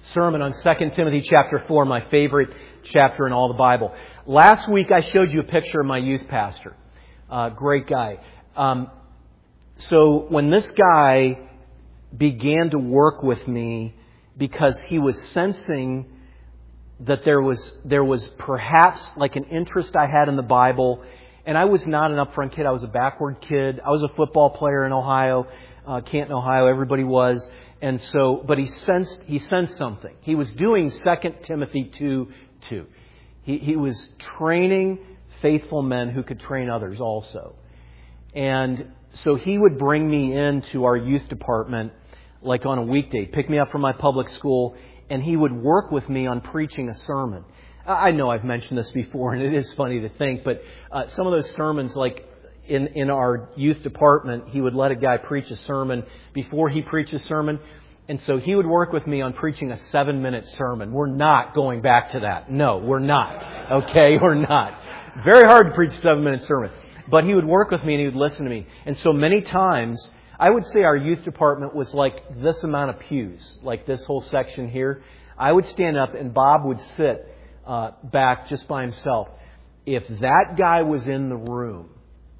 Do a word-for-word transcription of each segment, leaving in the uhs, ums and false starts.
sermon on Second Timothy chapter four, my favorite chapter in all the Bible. Last week I showed you a picture of my youth pastor. Uh, great guy. Um, so when this guy began to work with me because he was sensing that there was there was perhaps like an interest I had in the Bible, and I was not an upfront kid. I was a backward kid. I was a football player in Ohio, uh, Canton, Ohio. Everybody was. And so, but he sensed, he sensed something. He was doing Second Timothy two two. He, he was training faithful men who could train others also. And so he would bring me into our youth department like on a weekday, pick me up from my public school, and he would work with me on preaching a sermon. I know I've mentioned this before, and it is funny to think, but uh, some of those sermons, like in, in our youth department, he would let a guy preach a sermon before he preached a sermon. And so he would work with me on preaching a seven-minute sermon. We're not going back to that. No, we're not. Okay, we're not. Very hard to preach a seven-minute sermon. But he would work with me and he would listen to me. And so many times, I would say our youth department was like this amount of pews, like this whole section here. I would stand up and Bob would sit uh, back just by himself. If that guy was in the room,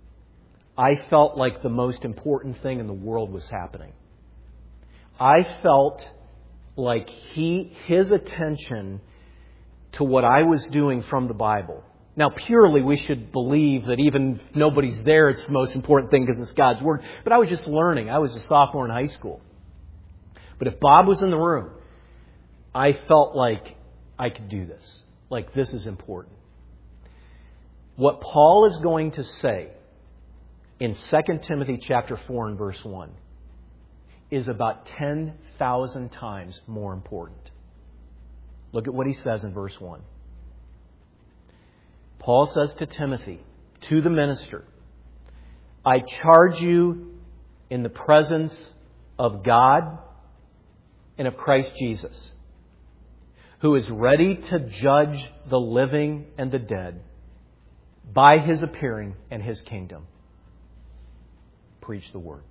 I felt like the most important thing in the world was happening. I felt like he, his attention to what I was doing from the Bible. Now, purely, we should believe that even if nobody's there, it's the most important thing because it's God's Word. But I was just learning. I was a sophomore in high school. But if Bob was in the room, I felt like I could do this. Like, this is important. What Paul is going to say in Second Timothy chapter four and verse one is about ten thousand times more important. Look at what he says in verse one. Paul says to Timothy, to the minister, I charge you in the presence of God and of Christ Jesus, who is ready to judge the living and the dead by His appearing and His kingdom. Preach the word.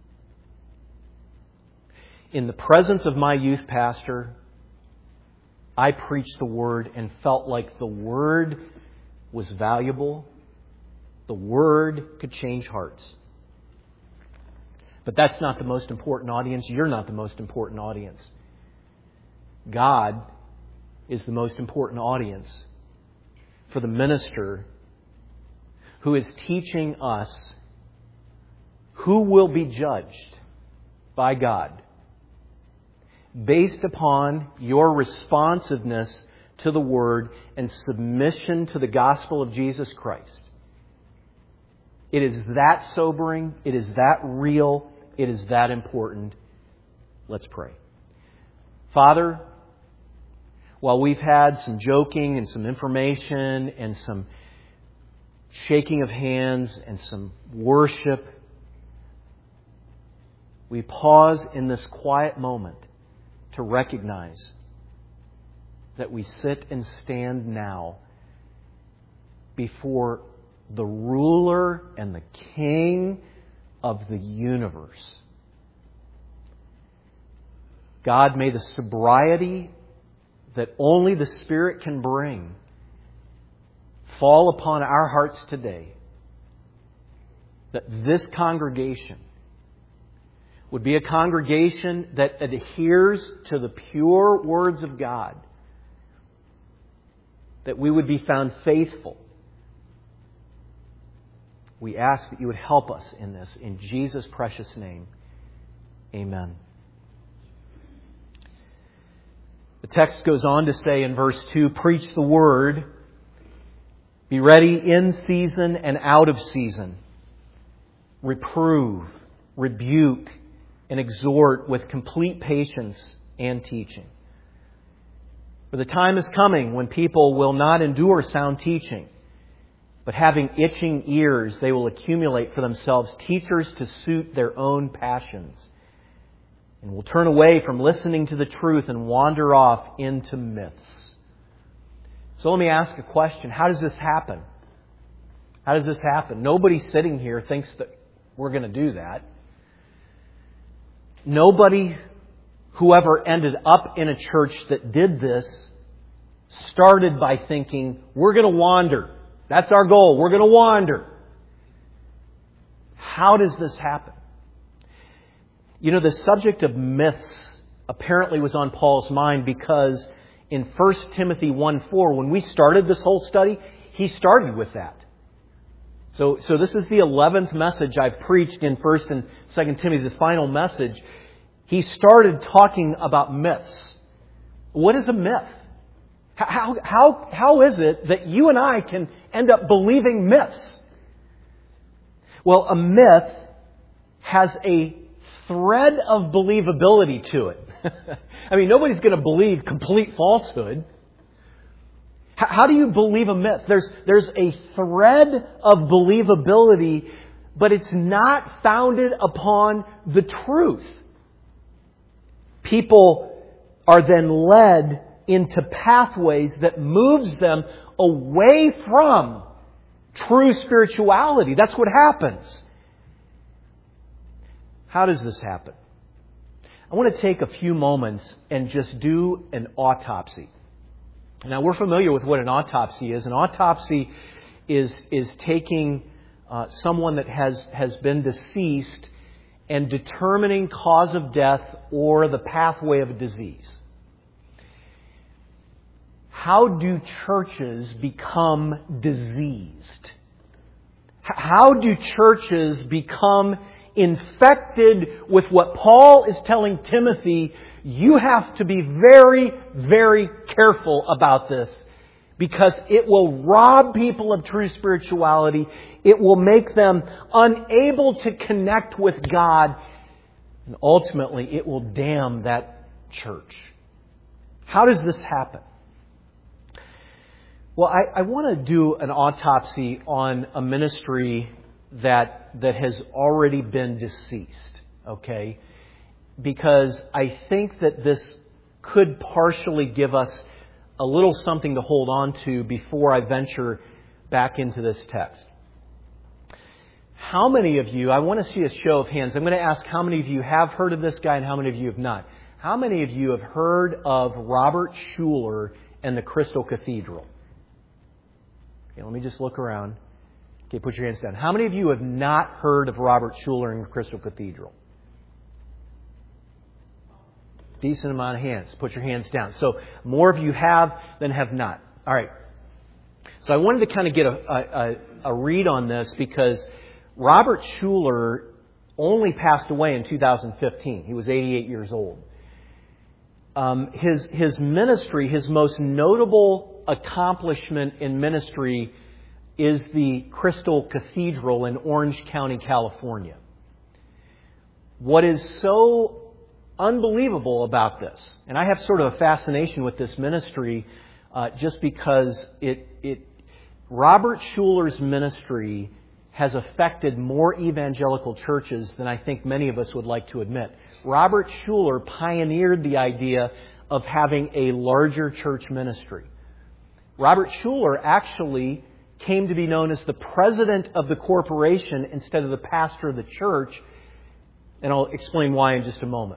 In the presence of my youth pastor, I preached the word and felt like the word was valuable. The word could change hearts. But that's not the most important audience. You're not the most important audience. God is the most important audience for the minister who is teaching us who will be judged by God based upon your responsiveness to the Word and submission to the gospel of Jesus Christ. It is that sobering. It is that real. It is that important. Let's pray. Father, while we've had some joking and some information and some shaking of hands and some worship, we pause in this quiet moment to recognize that we sit and stand now before the ruler and the king of the universe. God, may the sobriety that only the Spirit can bring fall upon our hearts today, that this congregation would be a congregation that adheres to the pure words of God, that we would be found faithful. We ask that you would help us in this. In Jesus' precious name, amen. The text goes on to say in verse two, preach the word, be ready in season and out of season, reprove, rebuke, and exhort with complete patience and teaching. For the time is coming when people will not endure sound teaching, but having itching ears, they will accumulate for themselves teachers to suit their own passions, and will turn away from listening to the truth and wander off into myths. So let me ask a question. How does this happen? How does this happen? Nobody sitting here thinks that we're going to do that. Nobody whoever ended up in a church that did this started by thinking, we're going to wander. That's our goal. We're going to wander. How does this happen? You know, the subject of myths apparently was on Paul's mind because in First Timothy one four, when we started this whole study, he started with that. So, so this is the eleventh message I've preached in First and Second Timothy, the final message. He started talking about myths. What is a myth? How, how, how is it that you and I can end up believing myths? Well, a myth has a thread of believability to it. I mean, nobody's going to believe complete falsehood. How do you believe a myth? There's, there's a thread of believability, but it's not founded upon the truth. People are then led into pathways that moves them away from true spirituality. That's what happens. How does this happen? I want to take a few moments and just do an autopsy. Now, we're familiar with what an autopsy is. An autopsy is, is taking uh, someone that has, has been deceased and determining cause of death or the pathway of a disease. How do churches become diseased? How do churches become infected with what Paul is telling Timothy? You have to be very, very careful about this because it will rob people of true spirituality. It will make them unable to connect with God. And ultimately, it will damn that church. How does this happen? Well, I, I want to do an autopsy on a ministry that that has already been deceased, okay? Because I think that this could partially give us a little something to hold on to before I venture back into this text. How many of you, I want to see a show of hands. I'm going to ask how many of you have heard of this guy and how many of you have not. How many of you have heard of Robert Schuller and the Crystal Cathedral? Okay, let me just look around. Okay, put your hands down. How many of you have not heard of Robert Schuller and Crystal Cathedral? Decent amount of hands. Put your hands down. So more of you have than have not. All right. So I wanted to kind of get a, a, a read on this because Robert Schuller only passed away in two thousand fifteen. He was eighty-eight years old. Um, his his ministry, his most notable accomplishment in ministry is the Crystal Cathedral in Orange County, California. What is so unbelievable about this, and I have sort of a fascination with this ministry uh, just because it, it Robert Schuller's ministry has affected more evangelical churches than I think many of us would like to admit. Robert Schuller pioneered the idea of having a larger church ministry. Robert Schuller actually came to be known as the president of the corporation instead of the pastor of the church. And I'll explain why in just a moment.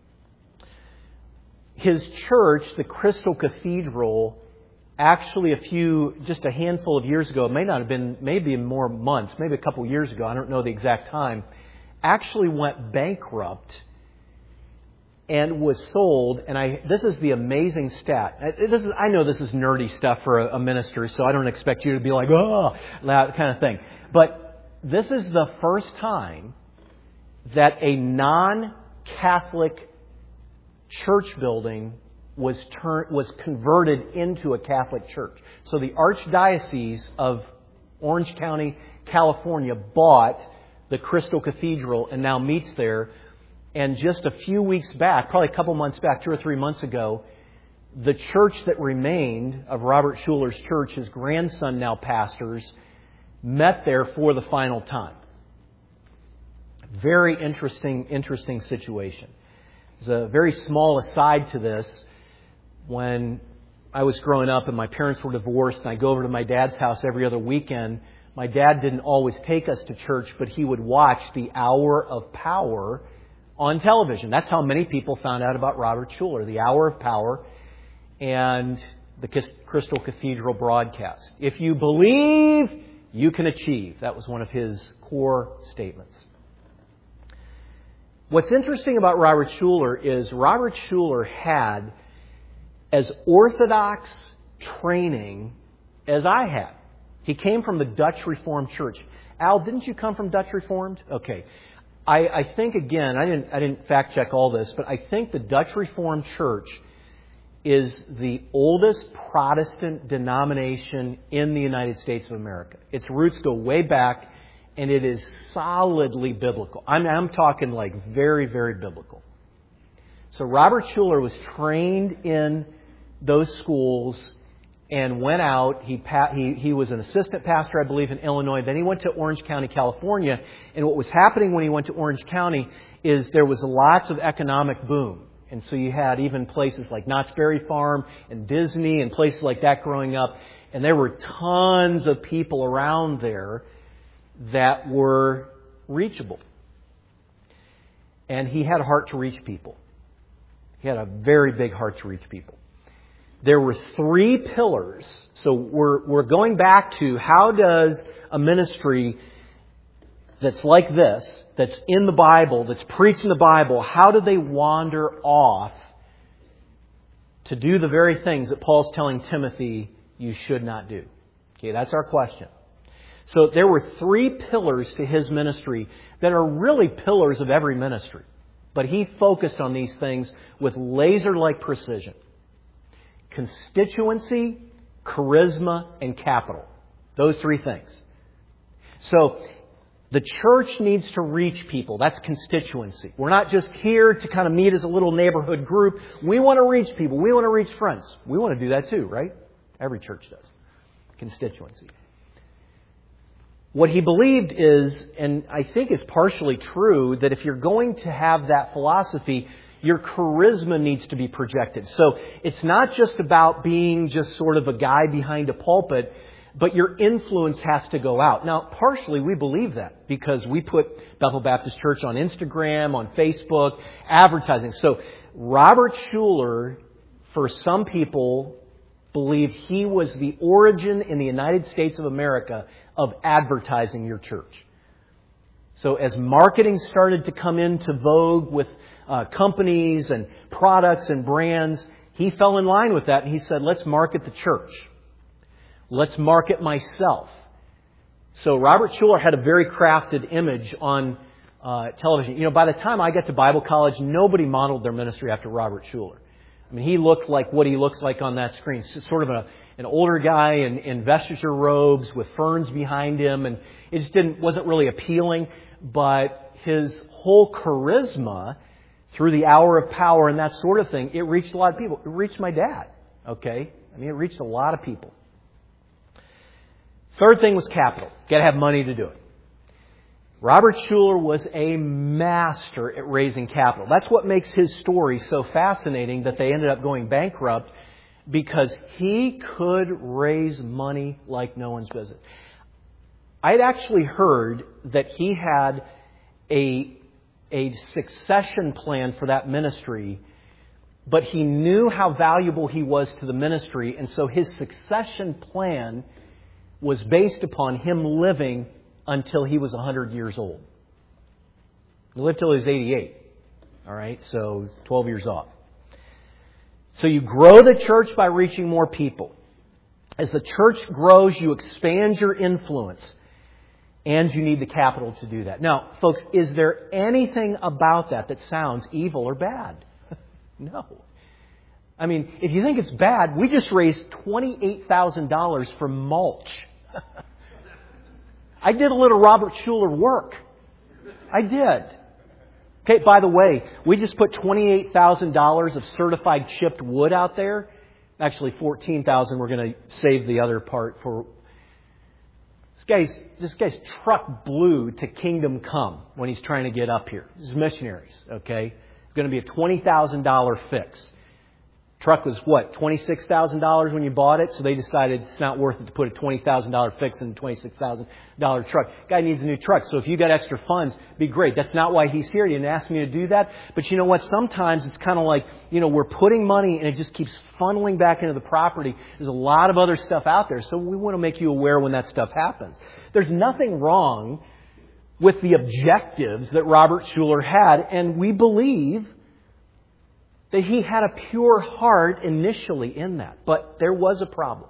His church, the Crystal Cathedral, actually a few, just a handful of years ago, it may not have been, maybe more months, maybe a couple of years ago, I don't know the exact time, actually went bankrupt and was sold, and I this is the amazing stat. This is, I know this is nerdy stuff for a, a minister, so I don't expect you to be like, oh, that kind of thing. But this is the first time that a non-Catholic church building was turned was converted into a Catholic church. So the Archdiocese of Orange County, California, bought the Crystal Cathedral and now meets there. And just a few weeks back, probably a couple months back, two or three months ago, the church that remained of Robert Schuller's church, his grandson now pastors, met there for the final time. Very interesting, interesting situation. There's a very small aside to this. When I was growing up and my parents were divorced and I go over to my dad's house every other weekend, my dad didn't always take us to church, but he would watch the Hour of Power on television. That's how many people found out about Robert Schuller, the Hour of Power and the Crystal Cathedral broadcast. If you believe, you can achieve. That was one of his core statements. What's interesting about Robert Schuller is Robert Schuller had as orthodox training as I had. He came from the Dutch Reformed Church. Al, didn't you come from Dutch Reformed? Okay. I, I think, again, I didn't, I didn't fact check all this, but I think the Dutch Reformed Church is the oldest Protestant denomination in the United States of America. Its roots go way back, and it is solidly biblical. I'm, I'm talking like very, very biblical. So Robert Schuller was trained in those schools and went out. He, he, he was an assistant pastor, I believe, in Illinois. Then he went to Orange County, California. And what was happening when he went to Orange County is there was lots of economic boom. And so you had even places like Knott's Berry Farm and Disney and places like that growing up. And there were tons of people around there that were reachable. And he had a heart to reach people. He had a very big heart to reach people. There were three pillars. So we're, we're going back to how does a ministry that's like this, that's in the Bible, that's preached in the Bible, how do they wander off to do the very things that Paul's telling Timothy you should not do? Okay, that's our question. So there were three pillars to his ministry that are really pillars of every ministry. But he focused on these things with laser-like precision. Constituency, charisma, and capital. Those three things. So the church needs to reach people. That's constituency. We're not just here to kind of meet as a little neighborhood group. We want to reach people. We want to reach friends. We want to do that too, right? Every church does. Constituency. What he believed is, and I think is partially true, that if you're going to have that philosophy, your charisma needs to be projected. So it's not just about being just sort of a guy behind a pulpit, but your influence has to go out. Now, partially we believe that because we put Bethel Baptist Church on Instagram, on Facebook, advertising. So Robert Schuller, for some people, believed he was the origin in the United States of America of advertising your church. So as marketing started to come into vogue with uh, companies and products and brands, he fell in line with that and he said, let's market the church. Let's market myself. So Robert Schuller had a very crafted image on uh, television. You know, by the time I got to Bible college, nobody modeled their ministry after Robert Schuller. I mean, he looked like what he looks like on that screen. Sort of a, an older guy in, in vestiture robes with ferns behind him. And it just didn't, wasn't really appealing. But his whole charisma through the Hour of Power and that sort of thing, it reached a lot of people. It reached my dad. Okay? I mean, it reached a lot of people. Third thing was capital. Got to have money to do it. Robert Schuller was a master at raising capital. That's what makes his story so fascinating that they ended up going bankrupt, because he could raise money like no one's business. I'd actually heard that he had a, a succession plan for that ministry, but he knew how valuable he was to the ministry, and so his succession plan was based upon him living until he was one hundred years old. He lived till he was eighty-eight. All right, so twelve years off. So you grow the church by reaching more people. As the church grows, you expand your influence. And you need the capital to do that. Now, folks, is there anything about that that sounds evil or bad? No. I mean, if you think it's bad, we just raised twenty-eight thousand dollars for mulch. I did a little Robert Schuller work. I did. Okay, by the way, we just put twenty-eight thousand dollars of certified chipped wood out there. Actually, fourteen thousand dollars. We're going to save the other part for... This guy's, this guy's truck blew to Kingdom Come when he's trying to get up here. This is missionaries, okay? It's going to be a twenty thousand dollars fix. Truck was what, twenty-six thousand dollars when you bought it? So they decided it's not worth it to put a twenty thousand dollars fix in a twenty-six thousand dollars truck. Guy needs a new truck. So if you got extra funds, be great. That's not why he's here. He didn't ask me to do that. But you know what? Sometimes it's kind of like, you know, we're putting money and it just keeps funneling back into the property. There's a lot of other stuff out there. So we want to make you aware when that stuff happens. There's nothing wrong with the objectives that Robert Schuller had. And we believe that he had a pure heart initially in that. But there was a problem.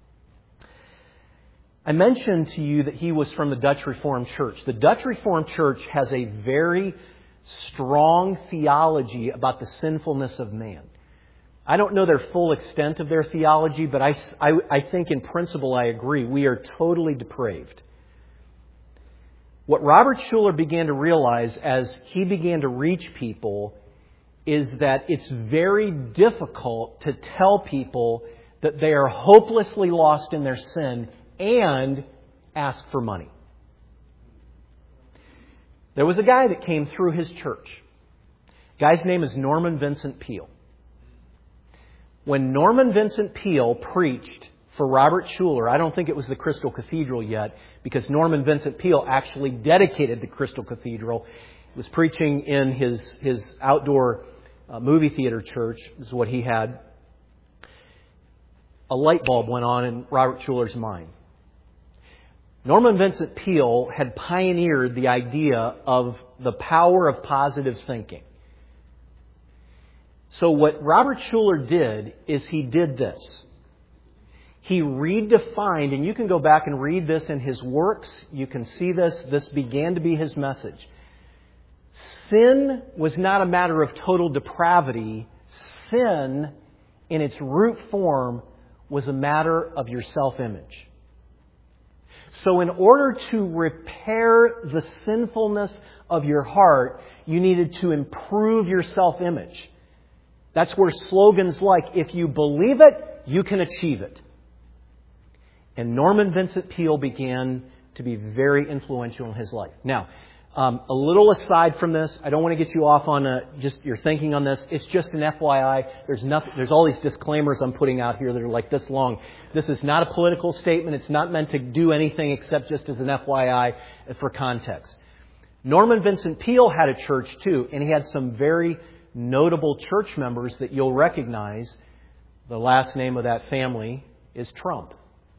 I mentioned to you that he was from the Dutch Reformed Church. The Dutch Reformed Church has a very strong theology about the sinfulness of man. I don't know their full extent of their theology, but I, I, I think in principle I agree. We are totally depraved. What Robert Schuller began to realize as he began to reach people is that it's very difficult to tell people that they are hopelessly lost in their sin and ask for money. There was a guy that came through his church. The guy's name is Norman Vincent Peale. When Norman Vincent Peale preached for Robert Schuller, I don't think it was the Crystal Cathedral yet, because Norman Vincent Peale actually dedicated the Crystal Cathedral. He was preaching in his, his outdoor uh, movie theater church, is what he had. A light bulb went on in Robert Schuller's mind. Norman Vincent Peale had pioneered the idea of the power of positive thinking. So what Robert Schuller did is he did this. He redefined, and you can go back and read this in his works. You can see this. This began to be his message. Sin was not a matter of total depravity. Sin, in its root form, was a matter of your self-image. So in order to repair the sinfulness of your heart, you needed to improve your self-image. That's where slogans like, if you believe it, you can achieve it. And Norman Vincent Peale began to be very influential in his life. Now, um, a little aside from this, I don't want to get you off on a, just your thinking on this. It's just an F Y I. There's nothing. There's all these disclaimers I'm putting out here that are like this long. This is not a political statement. It's not meant to do anything except just as an F Y I for context. Norman Vincent Peale had a church too, and he had some very notable church members that you'll recognize. The last name of that family is Trump.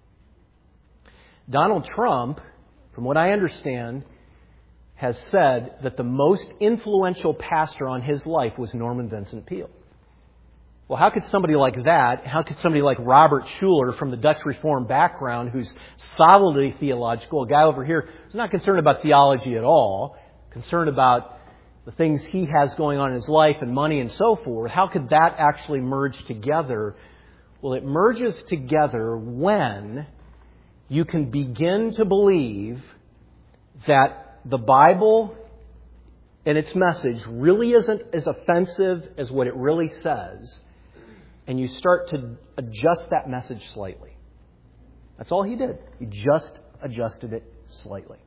Donald Trump, from what I understand, has said that the most influential pastor on his life was Norman Vincent Peale. Well, how could somebody like that, how could somebody like Robert Schuller from the Dutch Reformed background, who's solidly theological, a guy over here who's not concerned about theology at all, concerned about the things he has going on in his life and money and so forth, how could that actually merge together? Well, it merges together when you can begin to believe that the Bible and its message really isn't as offensive as what it really says, and you start to adjust that message slightly. That's all he did. He just adjusted it slightly.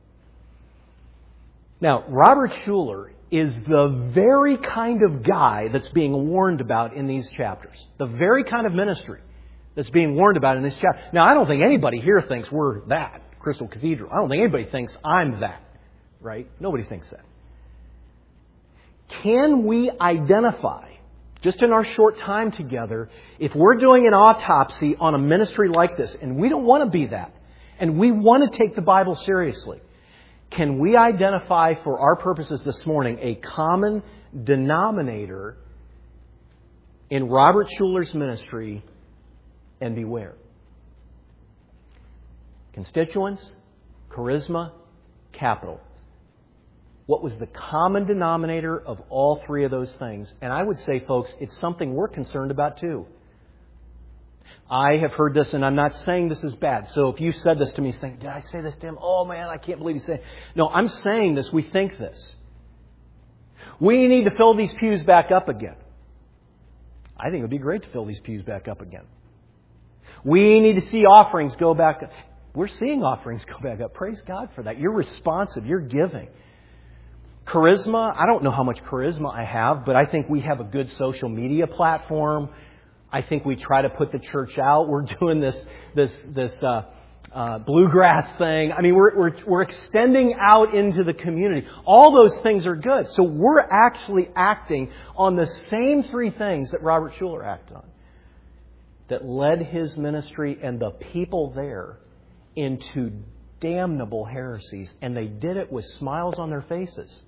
Now, Robert Schuller is the very kind of guy that's being warned about in these chapters. The very kind of ministry that's being warned about in this chapter. Now, I don't think anybody here thinks we're that, Crystal Cathedral. I don't think anybody thinks I'm that, right? Nobody thinks that. Can we identify, just in our short time together, if we're doing an autopsy on a ministry like this, and we don't want to be that, and we want to take the Bible seriously, can we identify for our purposes this morning a common denominator in Robert Schuller's ministry? And beware. Constituents, charisma, capital. What was the common denominator of all three of those things? And I would say, folks, it's something we're concerned about too. I have heard this, and I'm not saying this is bad. So if you said this to me, think, did I say this to him? Oh man, I can't believe he said it. No, I'm saying this. We think this. We need to fill these pews back up again. I think it would be great to fill these pews back up again. We need to see offerings go back up. We're seeing offerings go back up. Praise God for that. You're responsive. You're giving. Charisma. I don't know how much charisma I have, but I think we have a good social media platform. I think we try to put the church out. We're doing this this this uh, uh, bluegrass thing. I mean, we're we're we're extending out into the community. All those things are good. So we're actually acting on the same three things that Robert Schuller acted on, that led his ministry and the people there into damnable heresies, and they did it with smiles on their faces.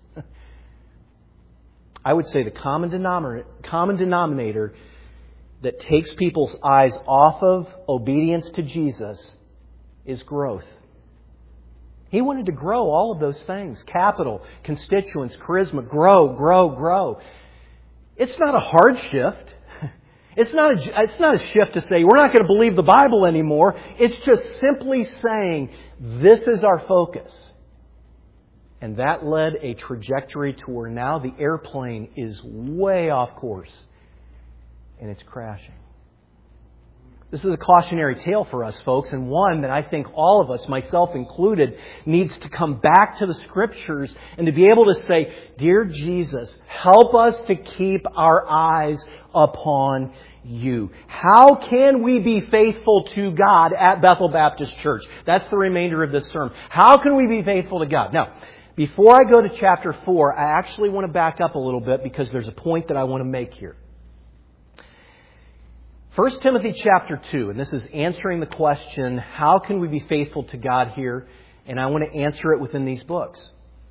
I would say the common denominator, common denominator that takes people's eyes off of obedience to Jesus is growth. He wanted to grow all of those things. Capital, constituents, charisma, grow, grow, grow. It's not a hard shift. It's not a, it's not a shift to say, we're not going to believe the Bible anymore. It's just simply saying, this is our focus. And that led a trajectory to where now the airplane is way off course. And it's crashing. This is a cautionary tale for us, folks, and one that I think all of us, myself included, needs to come back to the Scriptures and to be able to say, Dear Jesus, help us to keep our eyes upon You. How can we be faithful to God at Bethel Baptist Church? That's the remainder of this sermon. How can we be faithful to God? Now, before I go to chapter four, I actually want to back up a little bit because there's a point that I want to make here. First Timothy chapter two, and this is answering the question, how can we be faithful to God here? And I want to answer it within these books.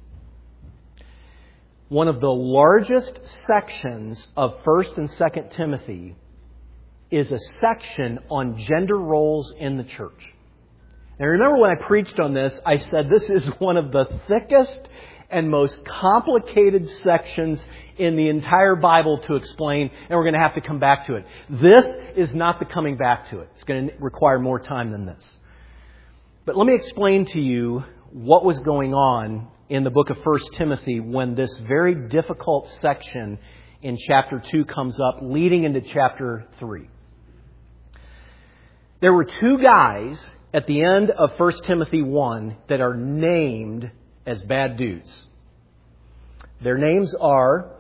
One of the largest sections of First and Second Timothy is a section on gender roles in the church. And remember when I preached on this, I said this is one of the thickest and most complicated sections in the entire Bible to explain, and we're going to have to come back to it. This is not the coming back to it. It's going to require more time than this. But let me explain to you what was going on in the book of First Timothy when this very difficult section in chapter two comes up, leading into chapter three. There were two guys at the end of First Timothy one that are named as bad dudes. Their names are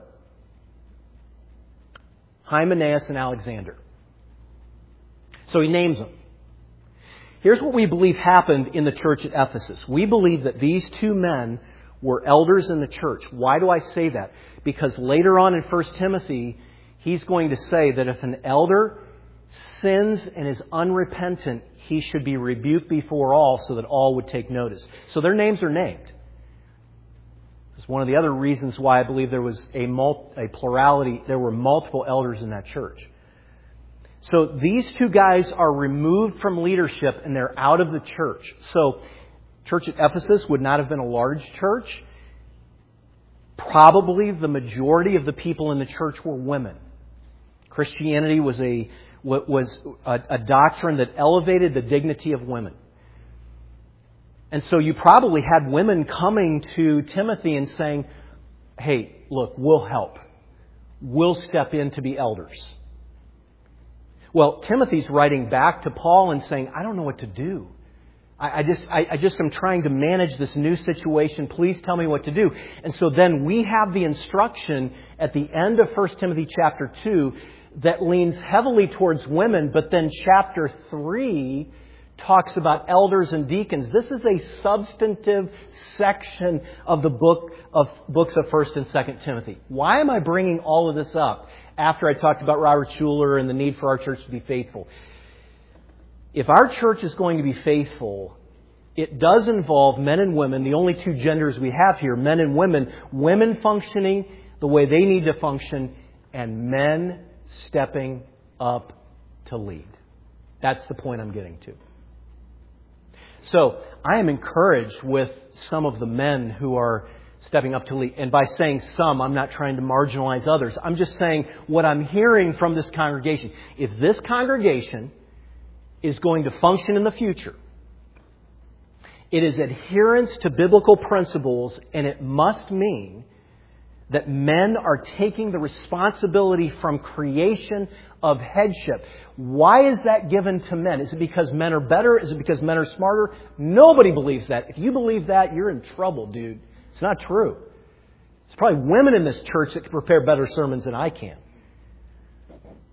Hymenaeus and Alexander. So he names them. Here's what we believe happened in the church at Ephesus. We believe that these two men were elders in the church. Why do I say that? Because later on in First Timothy, he's going to say that if an elder sins and is unrepentant, he should be rebuked before all so that all would take notice. So their names are named. It's one of the other reasons why I believe there was a, mul- a plurality, there were multiple elders in that church. So these two guys are removed from leadership and they're out of the church. So church at Ephesus would not have been a large church. Probably the majority of the people in the church were women. Christianity was a was a, a doctrine that elevated the dignity of women. And so you probably had women coming to Timothy and saying, hey, look, we'll help. We'll step in to be elders. Well, Timothy's writing back to Paul and saying, I don't know what to do. I, I just I, I just am trying to manage this new situation. Please tell me what to do. And so then we have the instruction at the end of First Timothy chapter two that leans heavily towards women, but then chapter three talks about elders and deacons. This is a substantive section of the book of books of First and Second Timothy. Why am I bringing all of this up after I talked about Robert Schuller and the need for our church to be faithful? If our church is going to be faithful, it does involve men and women, the only two genders we have here, men and women, women functioning the way they need to function, and men stepping up to lead. That's the point I'm getting to. So I am encouraged with some of the men who are stepping up to lead. And by saying some, I'm not trying to marginalize others. I'm just saying what I'm hearing from this congregation. If this congregation is going to function in the future, it is adherence to biblical principles, and it must mean that men are taking the responsibility from creation of headship. Why is that given to men? Is it because men are better? Is it because men are smarter? Nobody believes that. If you believe that, you're in trouble, dude. It's not true. There's probably women in this church that can prepare better sermons than I can.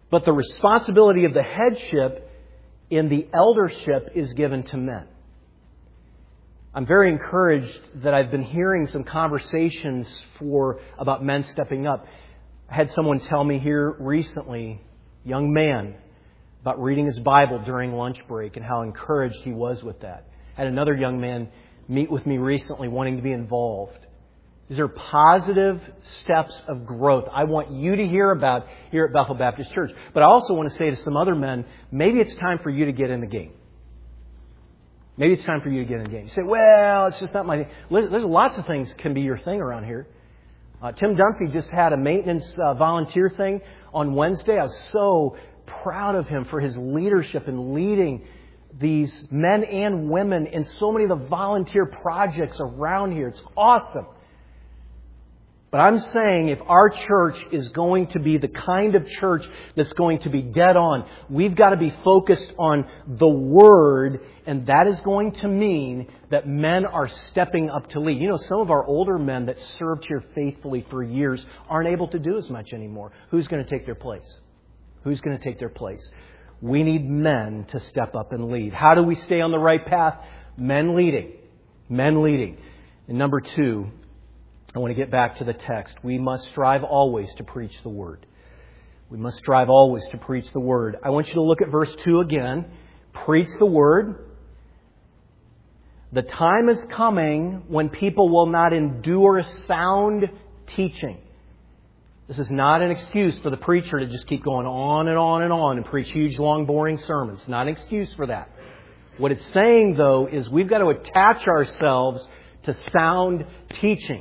But the responsibility of the headship in the eldership is given to men. I'm very encouraged that I've been hearing some conversations for about men stepping up. I had someone tell me here recently, young man, about reading his Bible during lunch break and how encouraged he was with that. I had another young man meet with me recently wanting to be involved. These are positive steps of growth I want you to hear about here at Bethel Baptist Church. But I also want to say to some other men, maybe it's time for you to get in the game. Maybe it's time for you to get in the game. You say, well, it's just not my thing. There's lots of things can be your thing around here. Uh, Tim Dunphy just had a maintenance uh, volunteer thing on Wednesday. I was so proud of him for his leadership in leading these men and women in so many of the volunteer projects around here. It's awesome. But I'm saying if our church is going to be the kind of church that's going to be dead on, we've got to be focused on the Word, and that is going to mean that men are stepping up to lead. You know, some of our older men that served here faithfully for years aren't able to do as much anymore. Who's going to take their place? Who's going to take their place? We need men to step up and lead. How do we stay on the right path? Men leading. Men leading. And number two, I want to get back to the text. We must strive always to preach the Word. We must strive always to preach the Word. I want you to look at verse two again. Preach the Word. The time is coming when people will not endure sound teaching. This is not an excuse for the preacher to just keep going on and on and on and preach huge, long, boring sermons. Not an excuse for that. What it's saying, though, is we've got to attach ourselves to sound teaching.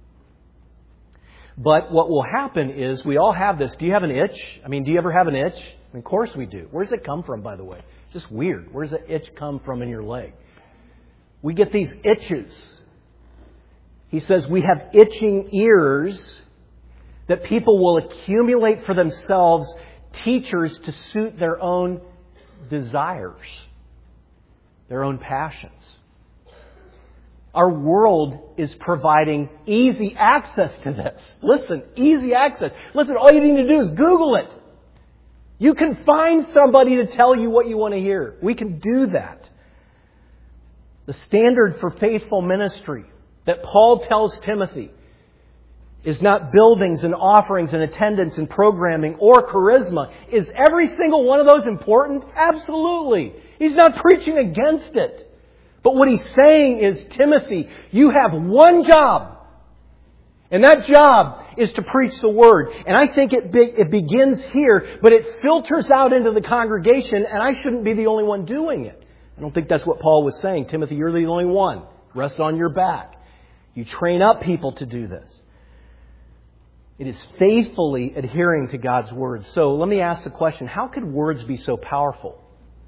But what will happen is we all have this. Do you have an itch? I mean, do you ever have an itch? I mean, of course we do. Where does it come from, by the way? It's just weird. Where does that itch come from in your leg? We get these itches. He says we have itching ears that people will accumulate for themselves teachers to suit their own desires, their own passions. Our world is providing easy access to this. Listen, easy access. Listen, all you need to do is Google it. You can find somebody to tell you what you want to hear. We can do that. The standard for faithful ministry that Paul tells Timothy is not buildings and offerings and attendance and programming or charisma. Is every single one of those important? Absolutely. He's not preaching against it. But what he's saying is, Timothy, you have one job. And that job is to preach the Word. And I think it, be, it begins here, but it filters out into the congregation, and I shouldn't be the only one doing it. I don't think that's what Paul was saying. Timothy, you're the only one. Rest on your back. You train up people to do this. It is faithfully adhering to God's Word. So let me ask the question, how could words be so powerful?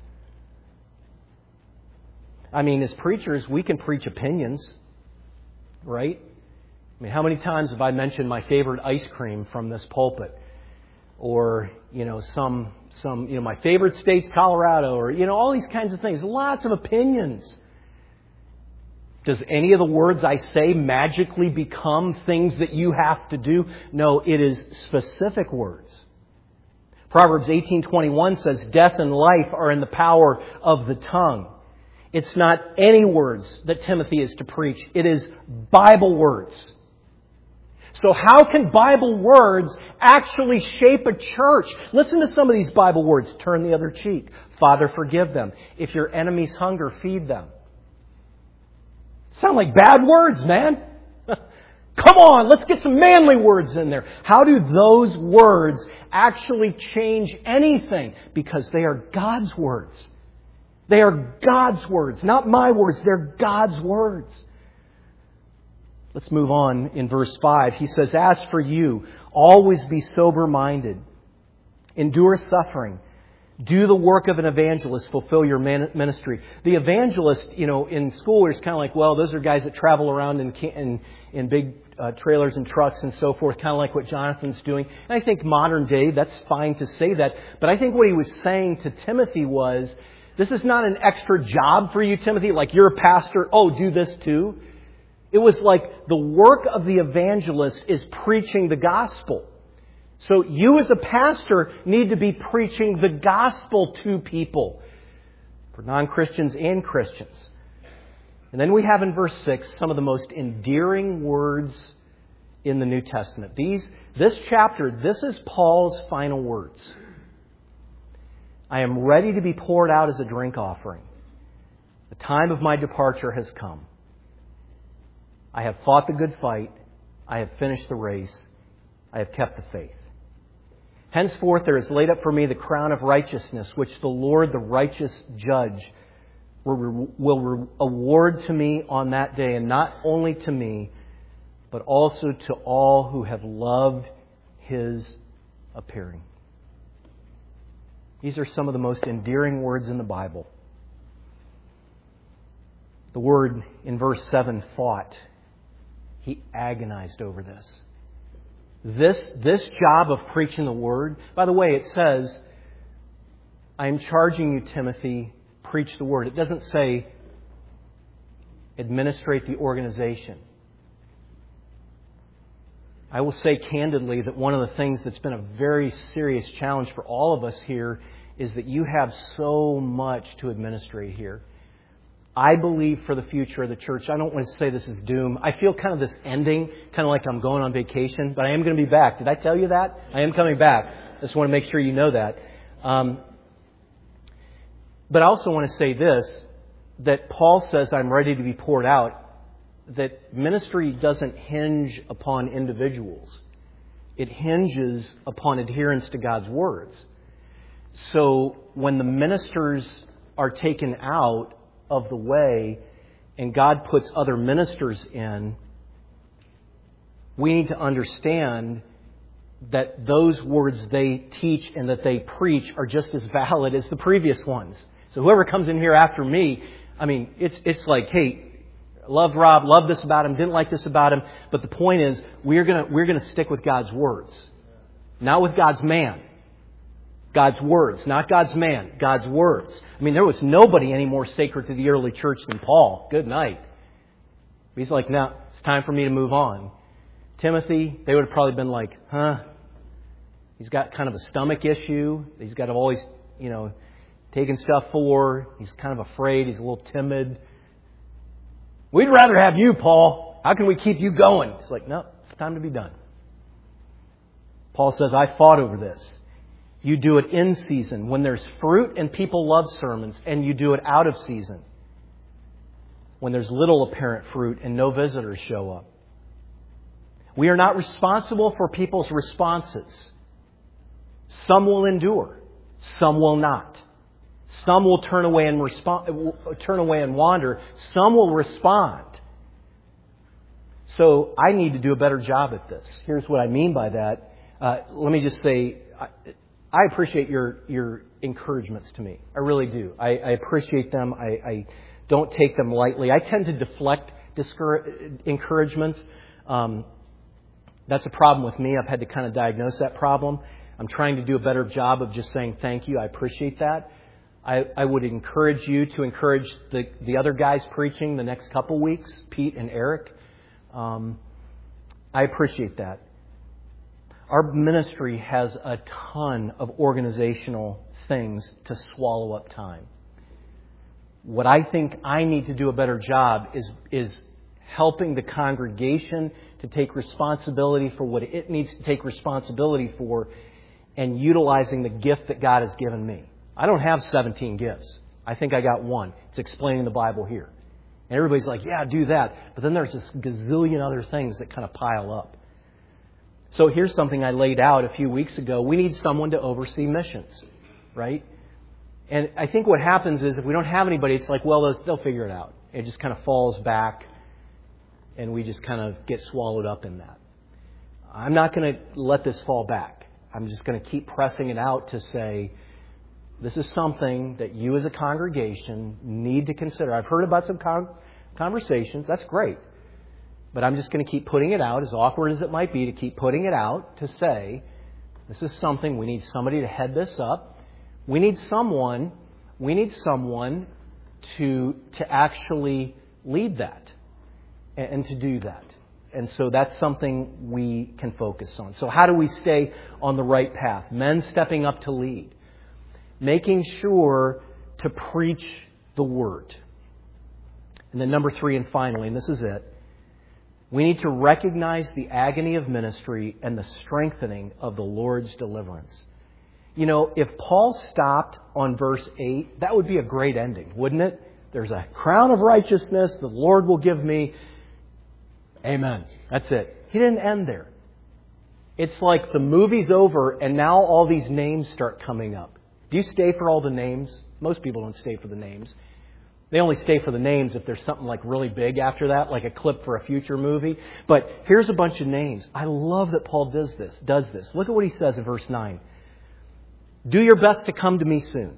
I mean, as preachers, we can preach opinions, right? I mean, how many times have I mentioned my favorite ice cream from this pulpit? Or, you know, some, some, you know, my favorite state's Colorado, or, you know, all these kinds of things. Lots of opinions. Does any of the words I say magically become things that you have to do? No, it is specific words. Proverbs eighteen twenty-one says, death and life are in the power of the tongue. It's not any words that Timothy is to preach. It is Bible words. So how can Bible words actually shape a church? Listen to some of these Bible words. Turn the other cheek. Father, forgive them. If your enemies hunger, feed them. Sound like bad words, man. Come on, let's get some manly words in there. How do those words actually change anything? Because they are God's words. They are God's words, not my words. They're God's words. Let's move on in verse five. He says, as for you, always be sober-minded. Endure suffering. Do the work of an evangelist. Fulfill your ministry. The evangelist, you know, in school is kind of like, well, those are guys that travel around in, in, in big uh, trailers and trucks and so forth, kind of like what Jonathan's doing. And I think modern day, that's fine to say that. But I think what he was saying to Timothy was, this is not an extra job for you, Timothy, like you're a pastor. Oh, do this too. It was like the work of the evangelist is preaching the gospel. So you as a pastor need to be preaching the gospel to people, for non-Christians and Christians. And then we have in verse six some of the most endearing words in the New Testament. These, this chapter, this is Paul's final words. I am ready to be poured out as a drink offering. The time of my departure has come. I have fought the good fight. I have finished the race. I have kept the faith. Henceforth there is laid up for me the crown of righteousness, which the Lord, the righteous judge, will, will award to me on that day, and not only to me, but also to all who have loved His appearing. These are some of the most endearing words in the Bible. The word in verse seven, fought. He agonized over this. This, this job of preaching the Word, by the way, it says, I am charging you, Timothy, preach the Word. It doesn't say administrate the organization. I will say candidly that one of the things that's been a very serious challenge for all of us here is that you have so much to administrate here. I believe for the future of the church, I don't want to say this is doom. I feel kind of this ending, kind of like I'm going on vacation, but I am going to be back. Did I tell you that? I am coming back. I just want to make sure you know that. Um, but I also want to say this, that Paul says I'm ready to be poured out, that ministry doesn't hinge upon individuals. It hinges upon adherence to God's words. So when the ministers are taken out of the way and God puts other ministers in, we need to understand that those words they teach and that they preach are just as valid as the previous ones. So whoever comes in here after me, I mean, it's it's like, hey, loved Rob, loved this about him, didn't like this about him, but the point is we're gonna we're gonna stick with God's words. Not with God's man. God's words, not God's man, God's words. I mean, there was nobody any more sacred to the early church than Paul. Good night. He's like, now it's time for me to move on. Timothy, they would have probably been like, huh? He's got kind of a stomach issue. He's got always, you know, taking stuff for. He's kind of afraid. He's a little timid. We'd rather have you, Paul. How can we keep you going? It's like, no, it's time to be done. Paul says, I fought over this. You do it in season, when there's fruit and people love sermons, and you do it out of season, when there's little apparent fruit and no visitors show up. We are not responsible for people's responses. Some will endure, some will not. Some will turn away and respond, turn away and wander. Some will respond. So I need to do a better job at this. Here's what I mean by that. Uh, let me just say, I, I appreciate your your encouragements to me. I really do. I, I appreciate them. I, I don't take them lightly. I tend to deflect discour- encouragements. Um, that's a problem with me. I've had to kind of diagnose that problem. I'm trying to do a better job of just saying thank you. I appreciate that. I, I would encourage you to encourage the, the other guys preaching the next couple weeks, Pete and Eric. Um, I appreciate that. Our ministry has a ton of organizational things to swallow up time. What I think I need to do a better job is, is helping the congregation to take responsibility for what it needs to take responsibility for and utilizing the gift that God has given me. I don't have seventeen gifts. I think I got one. It's explaining the Bible here. And everybody's like, yeah, do that. But then there's this gazillion other things that kind of pile up. So here's something I laid out a few weeks ago. We need someone to oversee missions, right? And I think what happens is if we don't have anybody, it's like, well, they'll figure it out. It just kind of falls back and we just kind of get swallowed up in that. I'm not going to let this fall back. I'm just going to keep pressing it out to say, this is something that you as a congregation need to consider. I've heard about some con- conversations. That's great. But I'm just going to keep putting it out, as awkward as it might be, to keep putting it out to say, this is something, we need somebody to head this up. We need someone, we need someone to, to actually lead that and, and to do that. And so that's something we can focus on. So how do we stay on the right path? Men stepping up to lead. Making sure to preach the Word. And then number three, and finally, and this is it, we need to recognize the agony of ministry and the strengthening of the Lord's deliverance. You know, if Paul stopped on verse eight, that would be a great ending, wouldn't it? There's a crown of righteousness the Lord will give me. Amen. That's it. He didn't end there. It's like the movie's over and now all these names start coming up. Do you stay for all the names? Most people don't stay for the names. They only stay for the names if there's something like really big after that, like a clip for a future movie. But here's a bunch of names. I love that Paul does this. Does this. Look at what he says in verse nine. Do your best to come to me soon.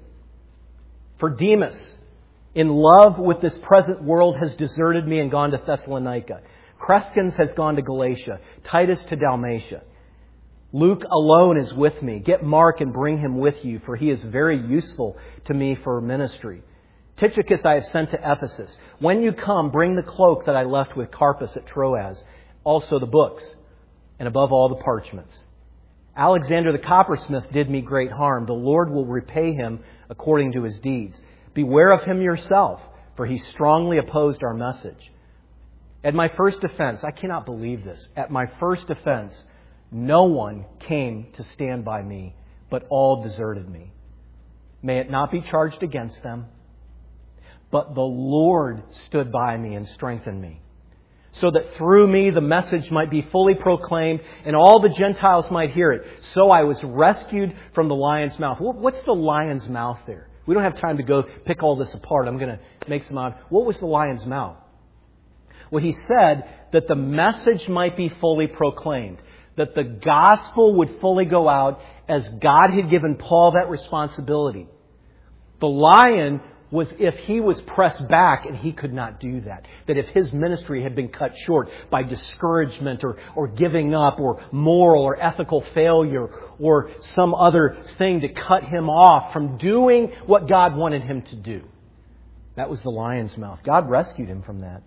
For Demas, in love with this present world, has deserted me and gone to Thessalonica. Crescens has gone to Galatia. Titus to Dalmatia. Luke alone is with me. Get Mark and bring him with you, for he is very useful to me for ministry. Tychicus I have sent to Ephesus. When you come, bring the cloak that I left with Carpus at Troas, also the books, and above all the parchments. Alexander the coppersmith did me great harm. The Lord will repay him according to his deeds. Beware of him yourself, for he strongly opposed our message. At my first offense, I cannot believe this, at my first offense, no one came to stand by me, but all deserted me. May it not be charged against them, but the Lord stood by me and strengthened me, so that through me the message might be fully proclaimed and all the Gentiles might hear it. So I was rescued from the lion's mouth. What's the lion's mouth there? We don't have time to go pick all this apart. I'm going to make some out. What was the lion's mouth? Well, he said that the message might be fully proclaimed, that the gospel would fully go out as God had given Paul that responsibility. The lion was if he was pressed back and he could not do that. That if his ministry had been cut short by discouragement or, or giving up or moral or ethical failure or some other thing to cut him off from doing what God wanted him to do. That was the lion's mouth. God rescued him from that.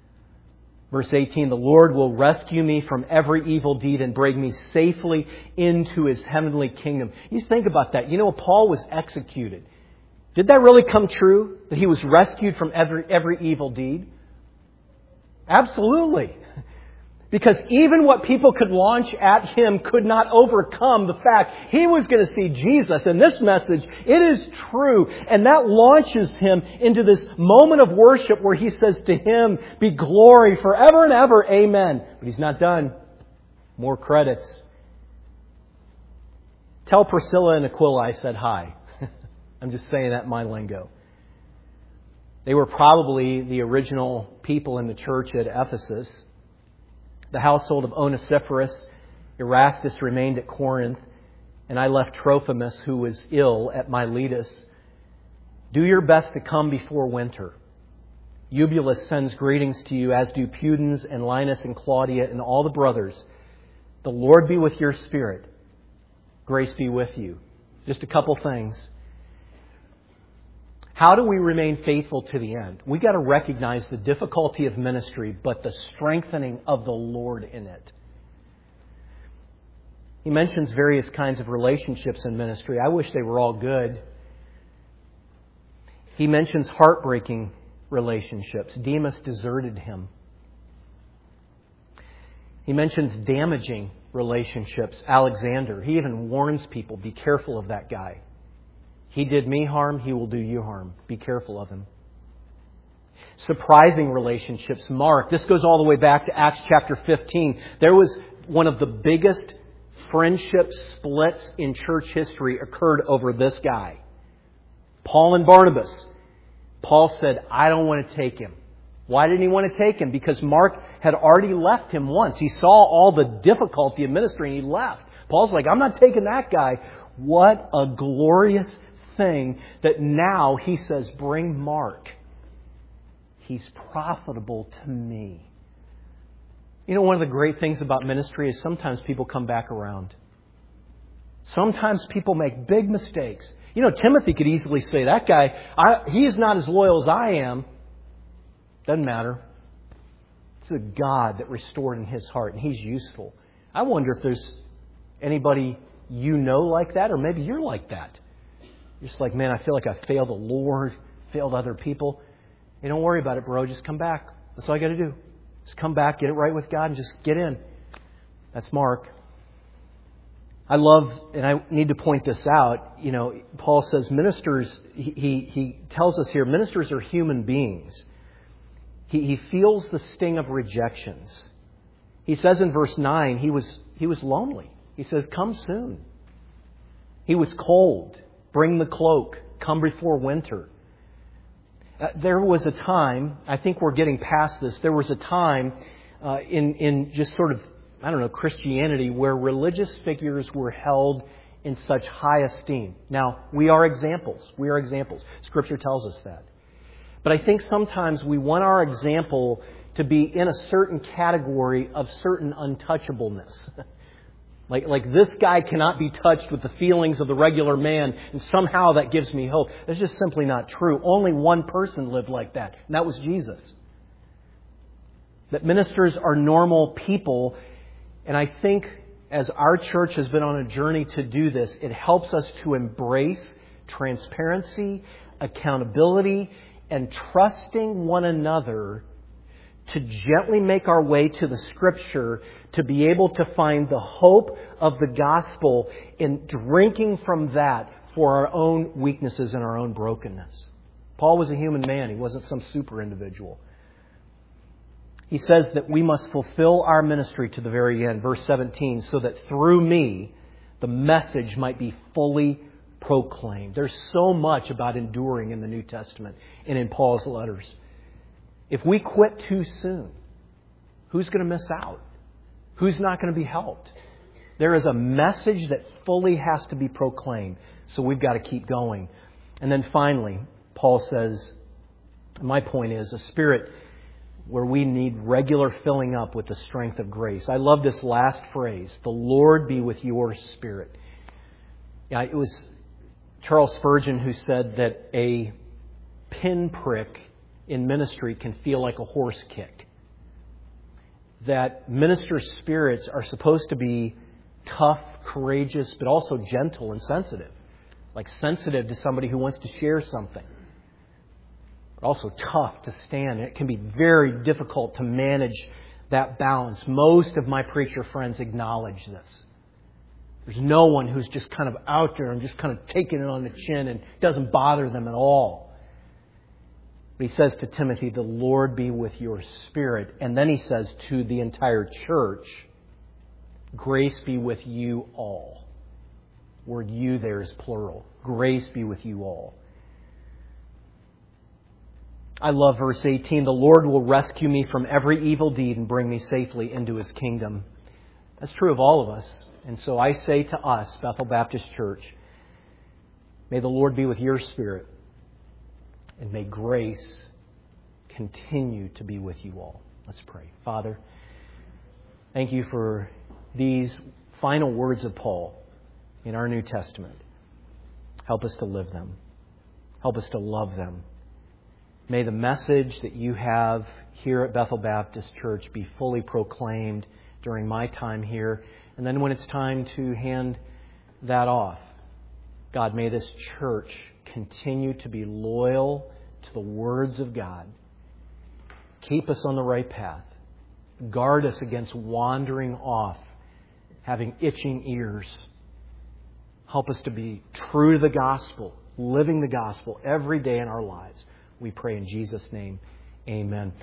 Verse eighteen, the Lord will rescue me from every evil deed and bring me safely into His heavenly kingdom. You think about that. You know, Paul was executed. Did that really come true? That he was rescued from every, every evil deed? Absolutely. Because even what people could launch at him could not overcome the fact he was going to see Jesus. And this message, it is true. And that launches him into this moment of worship where he says to him, be glory forever and ever. Amen. But he's not done. More credits. Tell Priscilla and Aquila I said hi. I'm just saying that in my lingo. They were probably the original people in the church at Ephesus. The household of Onesiphorus, Erastus remained at Corinth, and I left Trophimus, who was ill, at Miletus. Do your best to come before winter. Eubulus sends greetings to you, as do Pudens and Linus and Claudia and all the brothers. The Lord be with your spirit. Grace be with you. Just a couple things. How do we remain faithful to the end? We've got to recognize the difficulty of ministry, but the strengthening of the Lord in it. He mentions various kinds of relationships in ministry. I wish they were all good. He mentions heartbreaking relationships. Demas deserted him. He mentions damaging relationships. Alexander, he even warns people, be careful of that guy. He did me harm, he will do you harm. Be careful of him. Surprising relationships. Mark, this goes all the way back to Acts chapter fifteen. There was one of the biggest friendship splits in church history occurred over this guy. Paul and Barnabas. Paul said, I don't want to take him. Why didn't he want to take him? Because Mark had already left him once. He saw all the difficulty of ministry and he left. Paul's like, I'm not taking that guy. What a glorious thing that now he says, bring Mark. He's profitable to me. You know, one of the great things about ministry is sometimes people come back around. Sometimes people make big mistakes. You know, Timothy could easily say, that guy, I, he is not as loyal as I am. Doesn't matter. a God that restored in His heart, and He's useful. I wonder if there's anybody you know like that, or maybe you're like that. You're just like, man, I feel like I failed the Lord, failed other people. Hey, don't worry about it, bro. Just come back. That's all you got to do. Just come back, get it right with God, and just get in. That's Mark. I love, and I need to point this out, you know, Paul says ministers, he, he, he tells us here, ministers are human beings. He, he feels the sting of rejections. He says in verse nine, he was, he was lonely. He says, come soon. He was cold. Bring the cloak. Come before winter. Uh, there was a time, I think we're getting past this, there was a time uh, in, in just sort of, I don't know, Christianity where religious figures were held in such high esteem. Now, we are examples. We are examples. Scripture tells us that. But I think sometimes we want our example to be in a certain category of certain untouchableness. Like, like this guy cannot be touched with the feelings of the regular man, and somehow that gives me hope. That's just simply not true. Only one person lived like that, and that was Jesus. That ministers are normal people, and I think as our church has been on a journey to do this, it helps us to embrace transparency, accountability, and trusting one another to gently make our way to the Scripture, to be able to find the hope of the gospel in drinking from that for our own weaknesses and our own brokenness. Paul was a human man. He wasn't some super individual. He says that we must fulfill our ministry to the very end, verse seventeen, so that through me the message might be fully proclaimed. There's so much about enduring in the New Testament and in Paul's letters. If we quit too soon, who's going to miss out? Who's not going to be helped? There is a message that fully has to be proclaimed, so we've got to keep going. And then finally, Paul says, my point is, a spirit where we need regular filling up with the strength of grace. I love this last phrase, the Lord be with your spirit. Yeah, it was Charles Spurgeon who said that a pinprick in ministry can feel like a horse kick. That ministers' spirits are supposed to be tough, courageous, but also gentle and sensitive. Like sensitive to somebody who wants to share something. But also tough to stand. And it can be very difficult to manage that balance. Most of my preacher friends acknowledge this. There's no one who's just kind of out there and just kind of taking it on the chin and doesn't bother them at all. But he says to Timothy, the Lord be with your spirit. And then he says to the entire church, grace be with you all. Word you there is plural. Grace be with you all. I love verse eighteen. The Lord will rescue me from every evil deed and bring me safely into His kingdom. That's true of all of us. And so I say to us, Bethel Baptist Church, may the Lord be with your spirit. And may grace continue to be with you all. Let's pray. Father, thank you for these final words of Paul in our New Testament. Help us to live them. Help us to love them. May the message that you have here at Bethel Baptist Church be fully proclaimed during my time here. And then when it's time to hand that off, God, may this church continue to be loyal to the words of God. Keep us on the right path. Guard us against wandering off, having itching ears. Help us to be true to the gospel, living the gospel every day in our lives. We pray in Jesus' name. Amen.